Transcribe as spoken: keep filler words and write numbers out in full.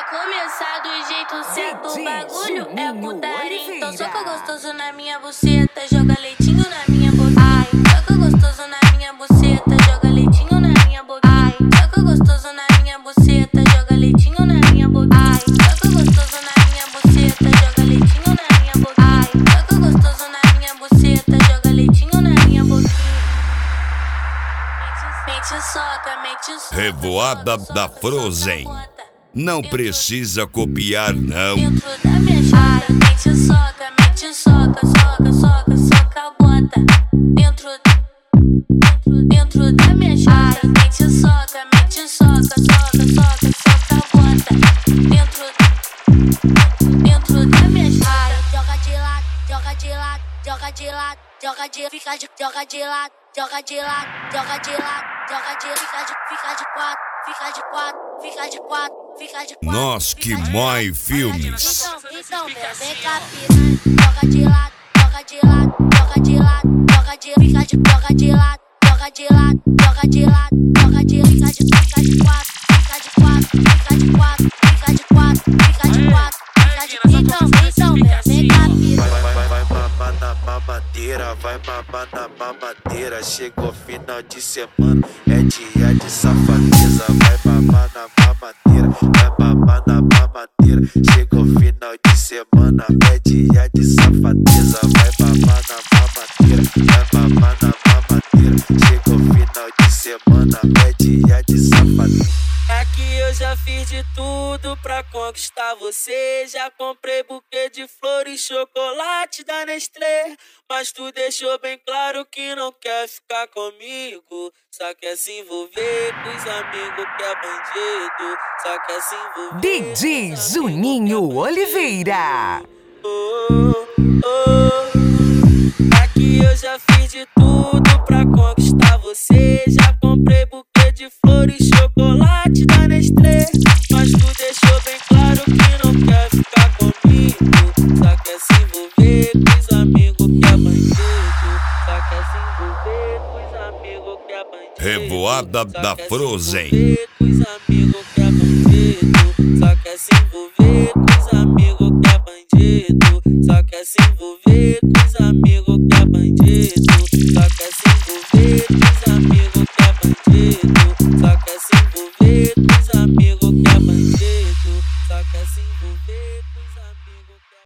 começar do jeito certo, o bagulho é putaria. Então soca gostoso na minha buceta, joga leitinho na minha boquinha. Soca gostoso na minha buceta, joga leitinho na minha boquinha. Soca gostoso na minha buceta, joga leitinho na minha boquinha. Soca gostoso na minha buceta, joga leitinho na minha boquinha. Soca gostoso na minha buceta, joga leitinho na minha boquinha. Mente soca, mente soca. Revoada da Frozen. Não precisa copiar, não. Dentro da minha chata, mente soca, mente soca, soca, soca, soca a bota. Dentro, dentro, dentro da minha chata, mente soca, mente soca, soca, soca, soca a bota. Dentro, dentro da minha chata. Joga de lado, joga de lado, joga de lado, joga de, fica de, joga de lado, joga de lado, joga de lado, joga de, fica de, fica de quatro, fica de quatro, fica de quatro. Nós que mói filmes. Então, vem cá, piranha. Joga de lado, joga de lado, joga de lado, joga de, fica de, joga de lado, joga de lado, joga de lado, joga de, fica de, fica de quatro, fica de quatro, fica de quatro, fica de quatro, fica de quatro, fica de quatro. Então, então, vem cá, piranha. Vai, vai, vai babar na babadeira, vai babar na babadeira. Chegou final de semana, é dia de safadeza. Vai babar na babadeira, vai babar na babadeira. Chegou final de semana, é dia de safadeza. Vai babar na babadeira, vai babar na babadeira. Chegou final de semana, é dia de safadeza. Aqui eu já fiz de tudo pra conquistar você. Já comprei buquê de flores, chocolate da Nestlé. Mas tu deixou bem claro que não quer ficar comigo. Só quer se envolver com os amigos que é bandido. Só quer se envolver D J Juninho Oliveira. Oh, oh. Aqui eu já fiz de tudo pra conquistar você. Já comprei buquê de flores, chocolate da Nestlé. Mas tu deixou bem claro que não quer ficar comigo. Só quer se envolver com os amigos que é bandido. Só quer se envolver com os amigos que é bandido. Revoada da Frozen. Com os amigos que é bandido. Só quer se envolver com os amigos que é bandido. Só quer se envolver com os amigos que é bandido.